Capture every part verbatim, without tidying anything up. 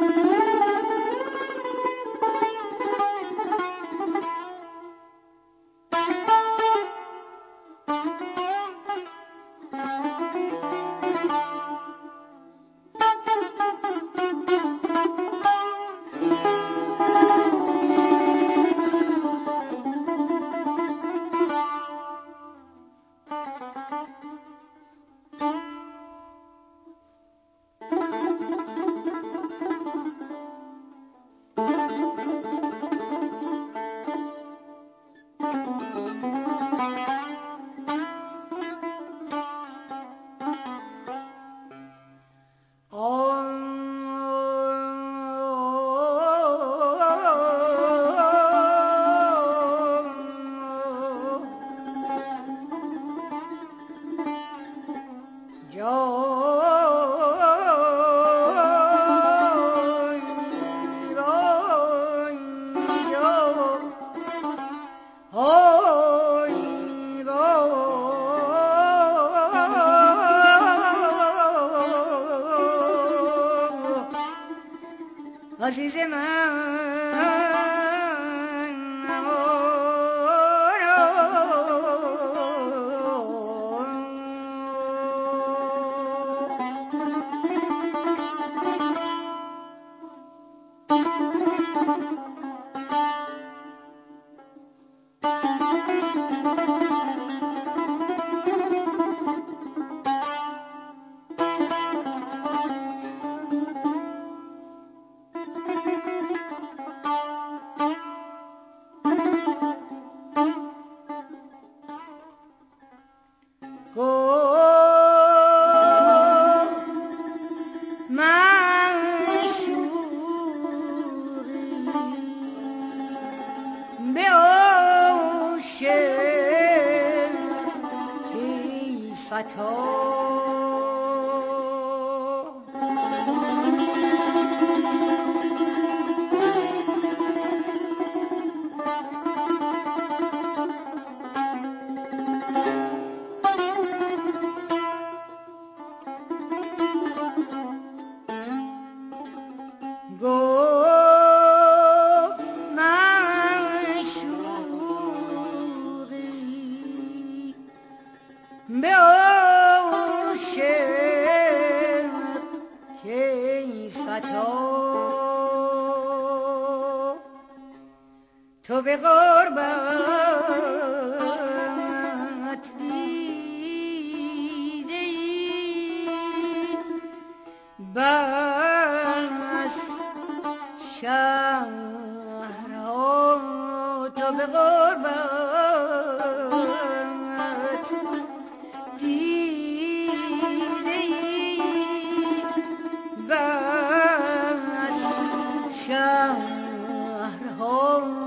عزیز من تو به غربت دیدی بس شهرها تو به غربت دیدی بس شهرها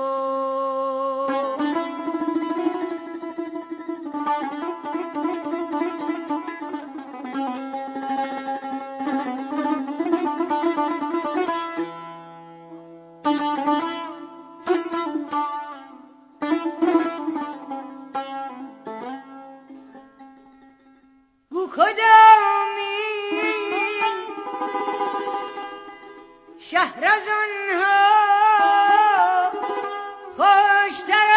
شهر از آنها خوشتر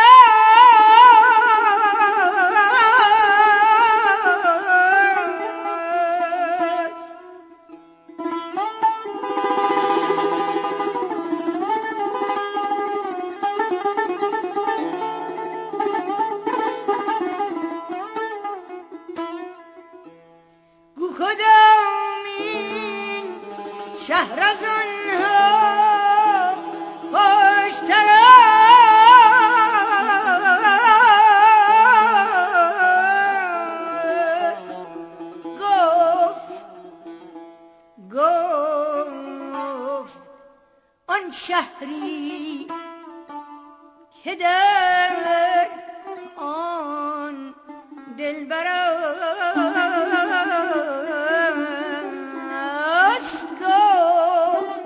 است گو کدامین شهر از شهری که در آن دلبر است گفت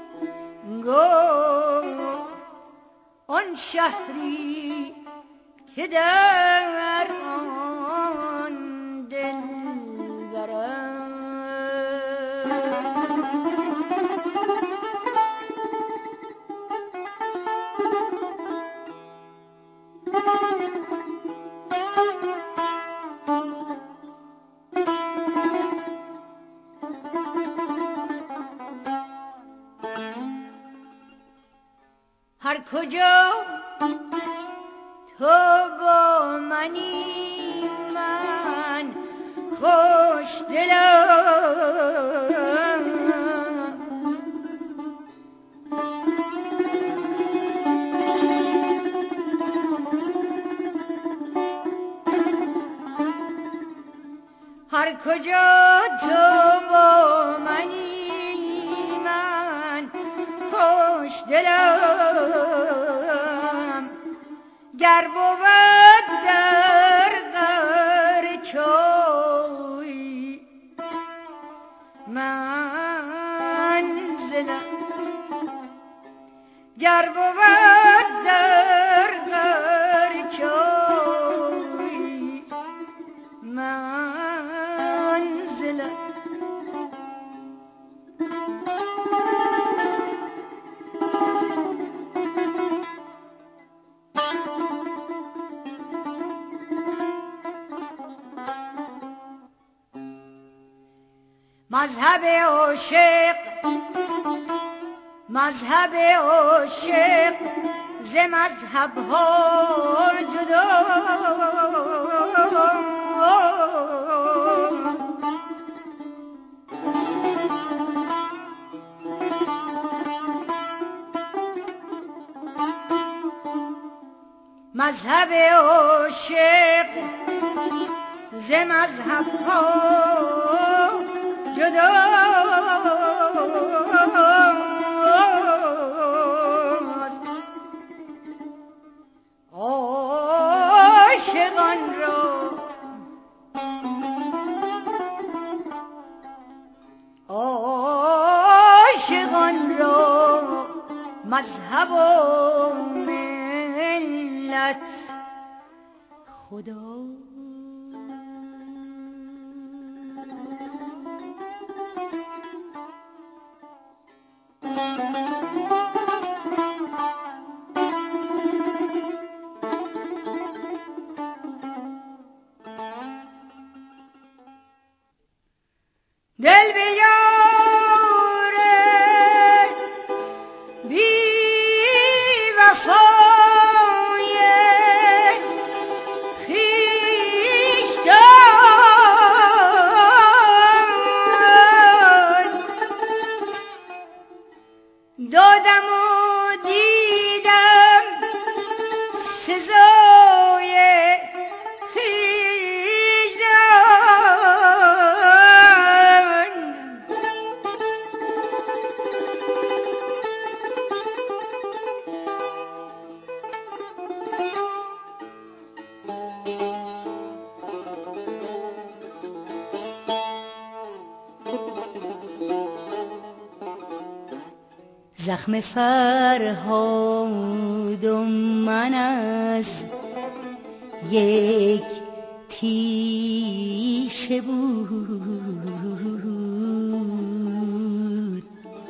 گفت آن شهری که در آن دلبر است هر کجا تو با منی من خوش دلم، هر کجا تو با منی من خوش دلم، گر بود در غار چوی منزلم، گر بود در غار چوی منزلم. مذهب عاشق مذهب عاشق ز مذهب ها جدا، مذهب عاشق ز مذهب ها جدا، عاشقان را عاشقان را مذهب و ملت خدا. دل به یار بی وفای خویش دادم و دیدم سزای زخم فرهاد و من از یک تیشه بود،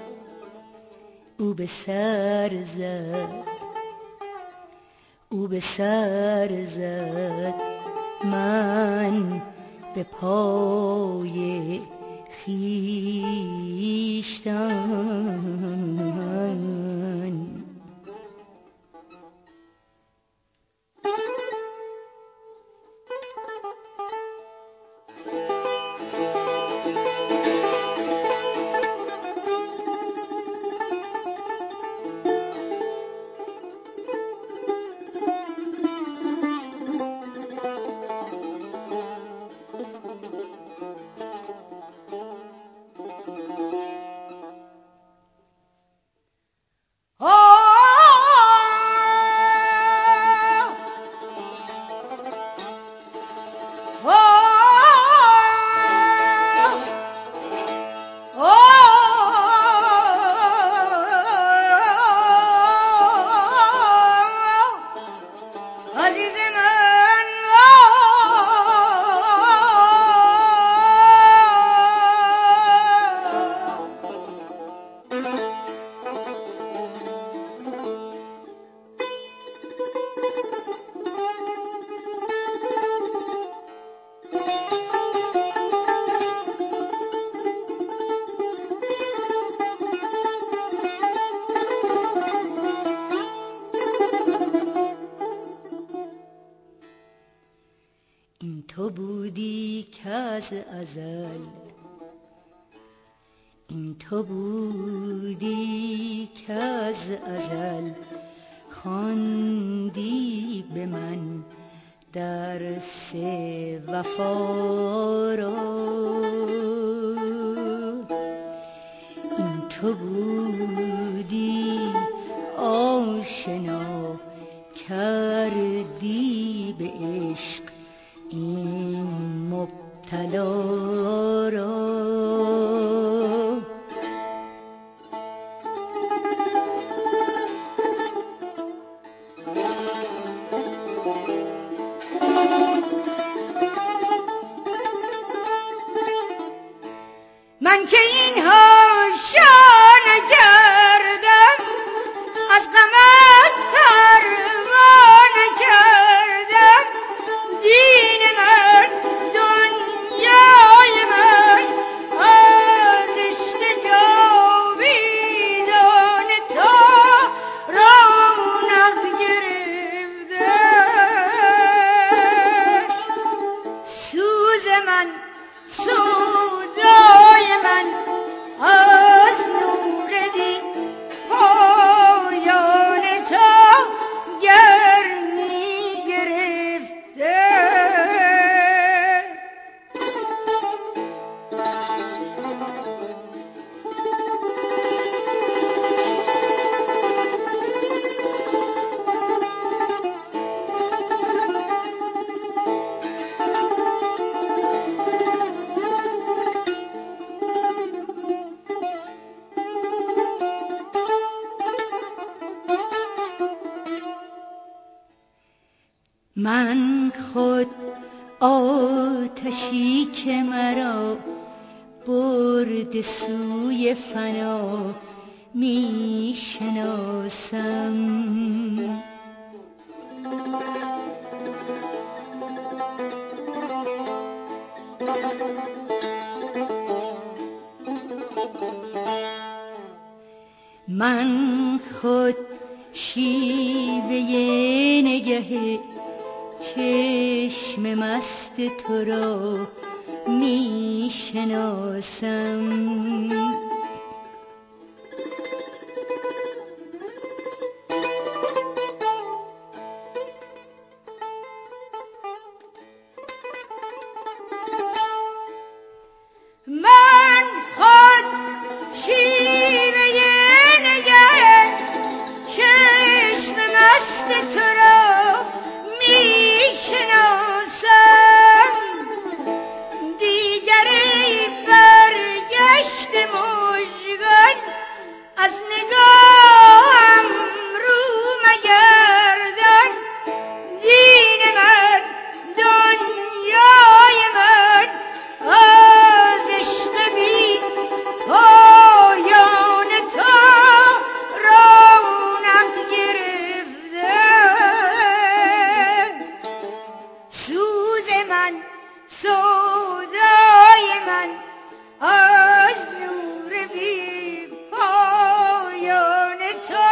او به سر زد او به سر زد من به پای خویشتن. از ازل. این تو بودی که از ازل خواندی به من درس وفا را. این تو بودی آشنا کردی به عشق این مبتلا را. من که این هاشا نکردم، از غمت پروا نکردم. دین من، دنیای من، از عشق جاویدان تا رونق گرفته. سوز من، سودای من، از نور دین پایان تا گرمی گرفته. من خود آتشی که مرا برد سوی فنا می شناسم. من خود شیوه نگه چشم مست تو را می شناسم. من خود شیوه نگه چشم مست تو را می شناسم. دیگری برگشت مژگان از نگاهم رو مگردان. دین من، دنیای من، از عشق بی پایان تا رونق گرفته. سوز من، سودای من، از نور بی پایان تا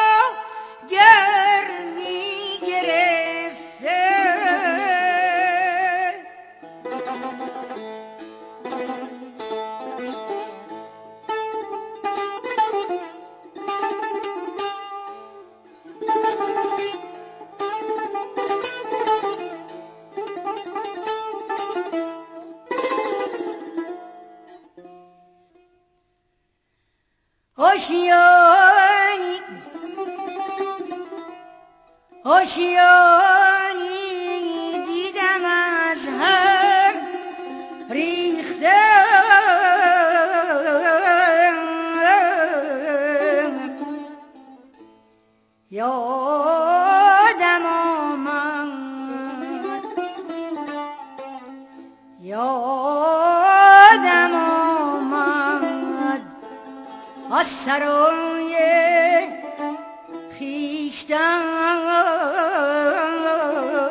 گرمی گرفته. هوشیاری، هوشیاری دیدم از هم ریخته. یادم آمد، یادم آمد از سرای خویشتن.